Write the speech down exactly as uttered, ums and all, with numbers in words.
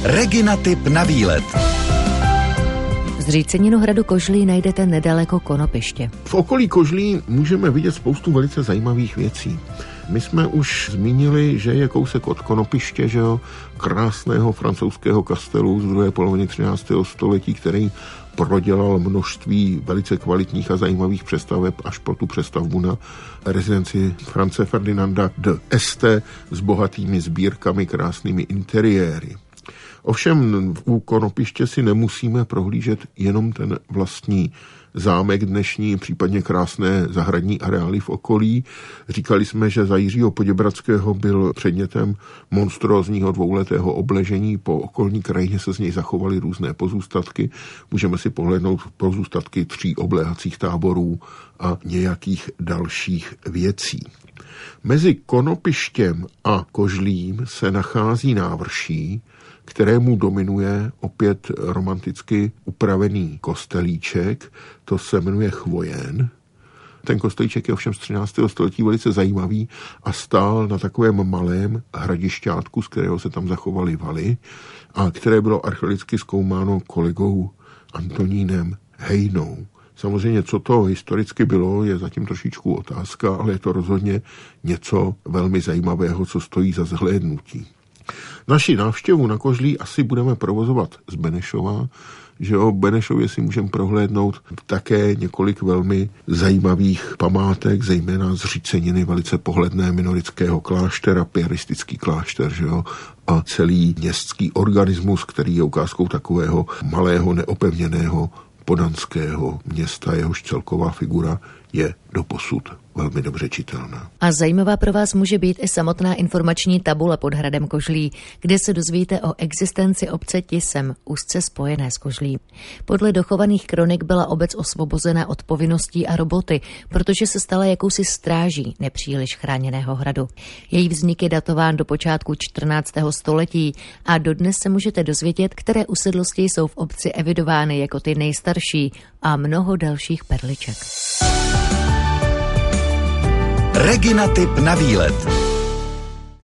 Regina tip na výlet. Zříceninu hradu Kožlí najdete nedaleko Konopiště. V okolí Kožlí můžeme vidět spoustu velice zajímavých věcí. My jsme už zmínili, že je kousek od Konopiště, že jo, krásného francouzského kastelu z druhé poloviny třináctého století, který prodělal množství velice kvalitních a zajímavých přestaveb až po tu přestavbu na rezidenci France Ferdinanda d'Este s bohatými sbírkami, krásnými interiéry. Ovšem u Konopiště si nemusíme prohlížet jenom ten vlastní zámek dnešní, případně krásné zahradní areály v okolí. Říkali jsme, že za Jiřího Poděbradského byl předmětem monstrózního dvouletého obležení. Po okolní krajině se z něj zachovaly různé pozůstatky. Můžeme si pohlednout pozůstatky tří obléhacích táborů a nějakých dalších věcí. Mezi Konopištěm a Kožlím se nachází návrší, kterému dominuje opět romanticky upravený kostelíček, to se jmenuje Chvojen. Ten kostelíček je ovšem z třináctého století velice zajímavý a stál na takovém malém hradišťátku, z kterého se tam zachovaly valy a které bylo archeologicky zkoumáno kolegou Antonínem Hejnou. Samozřejmě, co to historicky bylo, je zatím trošičku otázka, ale je to rozhodně něco velmi zajímavého, co stojí za zhlédnutí. Naši návštěvu na Kožlí asi budeme provozovat z Benešova, že o Benešově si můžeme prohlédnout také několik velmi zajímavých památek, zejména zříceniny velice pohledné minoritského kláštera, piaristický klášter, že jo, a celý městský organismus, který je ukázkou takového malého neopevněného podanského města, jehož celková figura je doposud velmi dobře čitelná. A zajímavá pro vás může být i samotná informační tabule pod hradem Kožlí, kde se dozvíte o existenci obce Tisem, úzce spojené s Kožlí. Podle dochovaných kronik byla obec osvobozena od povinností a roboty, protože se stala jakousi stráží nepříliš chráněného hradu. Její vznik je datován do počátku čtrnáctého století a dodnes se můžete dozvědět, které usedlosti jsou v obci evidovány jako ty nejstarší a mnoho dalších perliček. Regina tip na výlet.